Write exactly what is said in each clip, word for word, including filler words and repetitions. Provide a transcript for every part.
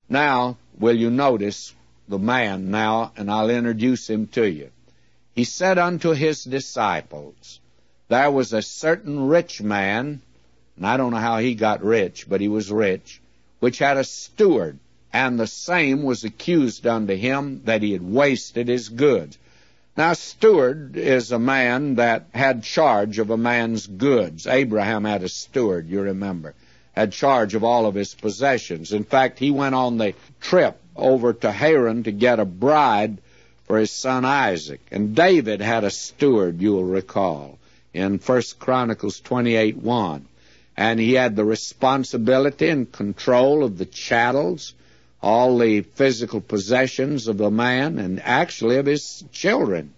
Now, will you notice the man now, and I'll introduce him to you. He said unto his disciples, there was a certain rich man, and I don't know how he got rich, but he was rich, which had a steward, and the same was accused unto him that he had wasted his goods. Now, steward is a man that had charge of a man's goods. Abraham had a steward, you remember, had charge of all of his possessions. In fact, he went on the trip over to Haran to get a bride for his son Isaac. And David had a steward, you'll recall, in First Chronicles twenty-eight one. And he had the responsibility and control of the chattels, all the physical possessions of the man, and actually of his children.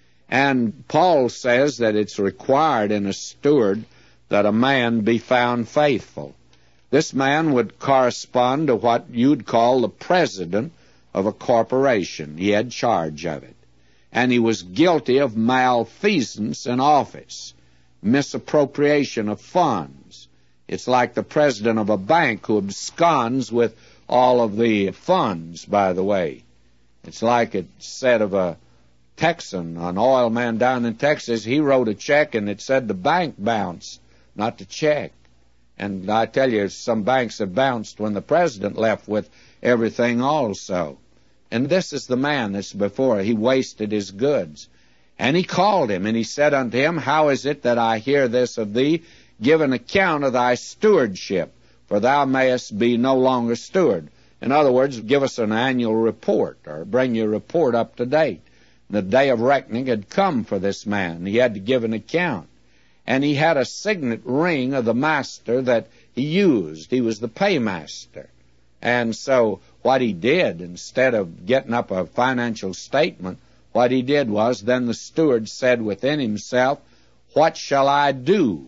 And Paul says that it's required in a steward that a man be found faithful. This man would correspond to what you'd call the president of a corporation. He had charge of it. And he was guilty of malfeasance in office, misappropriation of funds. It's like the president of a bank who absconds with all of the funds, by the way. It's like it said of a Texan, an oil man down in Texas. He wrote a check and it said the bank bounced, not the check. And I tell you, some banks have bounced when the president left with everything also. And this is the man that's before. He wasted his goods. And he called him, and he said unto him, how is it that I hear this of thee? Give an account of thy stewardship, for thou mayest be no longer steward. In other words, give us an annual report, or bring your report up to date. The day of reckoning had come for this man. He had to give an account. And he had a signet ring of the master that he used. He was the paymaster. And so what he did, instead of getting up a financial statement, what he did was, then the steward said within himself, what shall I do?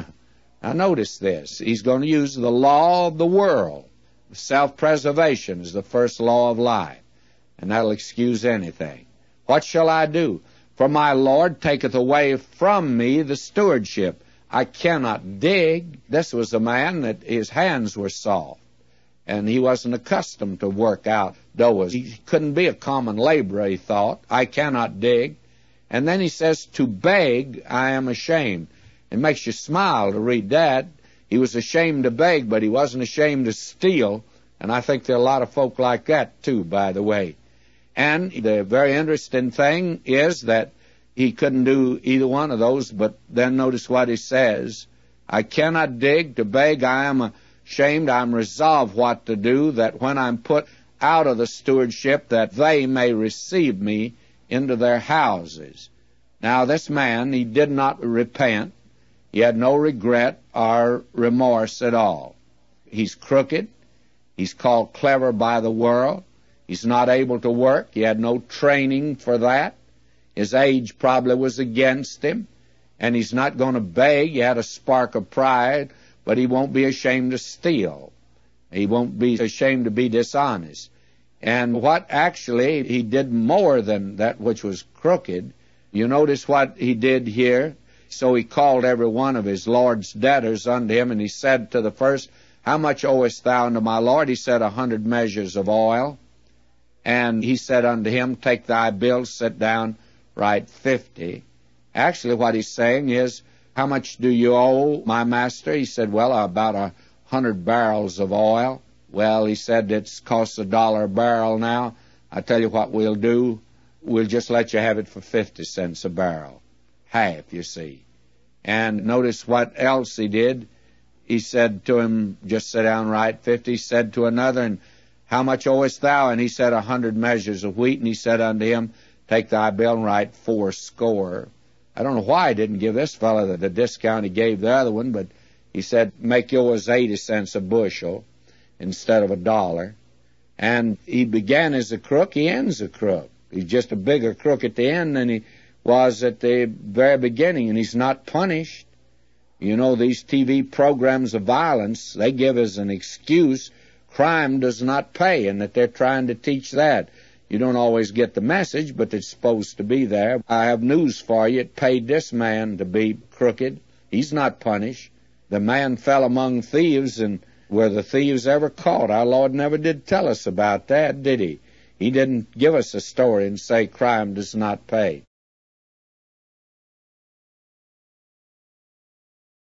Now notice this. He's going to use the law of the world. Self-preservation is the first law of life, and that'll excuse anything. What shall I do? For my Lord taketh away from me the stewardship. I cannot dig. This was a man that his hands were soft, and he wasn't accustomed to work out doors. He couldn't be a common laborer, he thought. I cannot dig. And then he says, to beg I am ashamed. It makes you smile to read that. He was ashamed to beg, but he wasn't ashamed to steal. And I think there are a lot of folk like that, too, by the way. And the very interesting thing is that he couldn't do either one of those, but then notice what he says. I cannot dig, to beg I am ashamed. I am resolved what to do, that when I'm put out of the stewardship, that they may receive me into their houses. Now this man, he did not repent. He had no regret or remorse at all. He's crooked. He's called clever by the world. He's not able to work. He had no training for that. His age probably was against him. And he's not going to beg. He had a spark of pride, but he won't be ashamed to steal. He won't be ashamed to be dishonest. And what actually, he did more than that which was crooked. You notice what he did here? So he called every one of his Lord's debtors unto him, and he said to the first, how much owest thou unto my Lord? He said, a hundred measures of oil. And he said unto him, take thy bill, sit down, write fifty. Actually, what he's saying is, how much do you owe my master? He said, well, about a hundred barrels of oil. Well, he said, it's costs a dollar a barrel now. I tell you what we'll do. We'll just let you have it for fifty cents a barrel. Half, you see. And notice what else he did. He said to him, just sit down, write fifty. He said to another, and how much owest thou? And he said, a hundred measures of wheat. And he said unto him, take thy bill and write four score. I don't know why he didn't give this fellow the, the discount he gave the other one, but he said, make yours eighty cents a bushel instead of a dollar. And he began as a crook, he ends a crook. He's just a bigger crook at the end than he was at the very beginning, and he's not punished. You know, these T V programs of violence, they give as an excuse crime does not pay, and that they're trying to teach that. You don't always get the message, but it's supposed to be there. I have news for you. It paid this man to be crooked. He's not punished. The man fell among thieves, and were the thieves ever caught? Our Lord never did tell us about that, did he? He didn't give us a story and say crime does not pay.